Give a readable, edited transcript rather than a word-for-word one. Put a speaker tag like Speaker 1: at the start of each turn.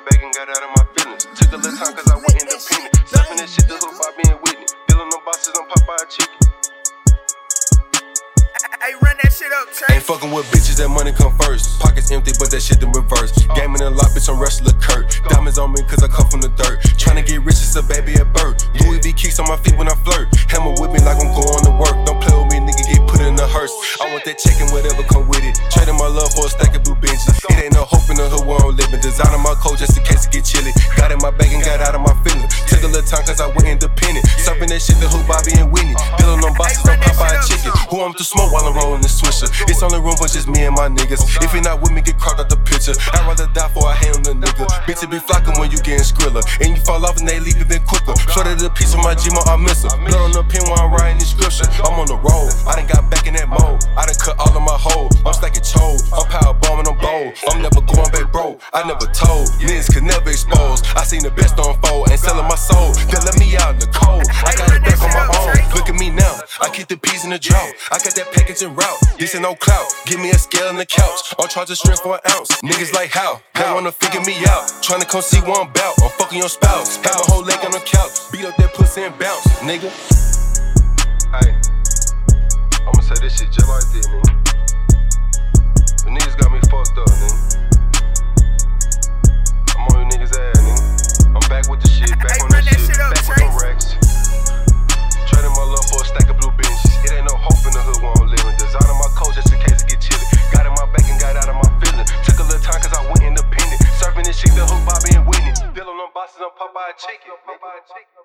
Speaker 1: back and got out of my feelings. Took a little time cause I went independent. Surfing that shit, the hoop by being Whitney. Dealing no bosses on Popeye chicken.
Speaker 2: Hey, run that shit up, Trey.
Speaker 1: Ain't fucking with bitches, that money come first. Pockets empty, but that shit in reverse. Gaming a lot, bitch, I'm wrestler Kurt. Diamonds on me, cause I come from the dirt. Tryna get rich, it's a baby at birth. Louis V kicks on my feet when I flirt. Hammer with me like I'm going to work. Don't play with me, nigga, get put in the hearse. I want that check and whatever come with it. Trading my love for a stack of blue benches. It ain't no hope in the hood where I'm living. Designing my coat just in case it get chilly. Got in my bag and got out of my feelings. Took a little time cause I went independent. Serving that shit to who Bobby and Whitney. Dealing on bosses on Popeye chicken. Who I'm to smoke while I'm rolling this swisher. It's only room for just me and my niggas. If you're not with me, get cropped out the picture. I'd rather die for a hand on the nigga. Bitch, it be flocking when you getting skriller. And you fall off and they leave even quicker. Shorted a piece of my Gmo, I miss her. Blood on the pen while I'm writing this scripture. I'm on the road, I done got back in that mode. I done cut all of my hoes. I'm stacking chode. I'm power bombing, I'm bold. I'm never going back broke. I never told. Niggas could never expose. I seen the best unfold. Ain't selling my soul. They let me out in the cold. I got it back on my own. Look at me now. I keep the peas in the drought. I got that package en route. This ain't no clout. Give me a scale and the couch. I'll charge a strip for an ounce. Niggas like how? They wanna figure me out. Tryna come see one bout. I'm fucking your spouse. Have my whole leg on the couch. Beat up that pussy and bounce, nigga. Hey, I'ma say this shit just like this, nigga. The niggas got me fucked up, nigga. I'm on you niggas' ass, nigga. I'm back with the shit, back on that shit, back with the racks. Trading my love for a stack of blue benches. It ain't no hope in the hood where I'm living. Designing my coat just in case it get chilly. Got in my back and got out of my feelings. Took a little time cause I went independent. Serving this shit to hook Bobby and Whitney. Dealing on bosses on Popeye chicken.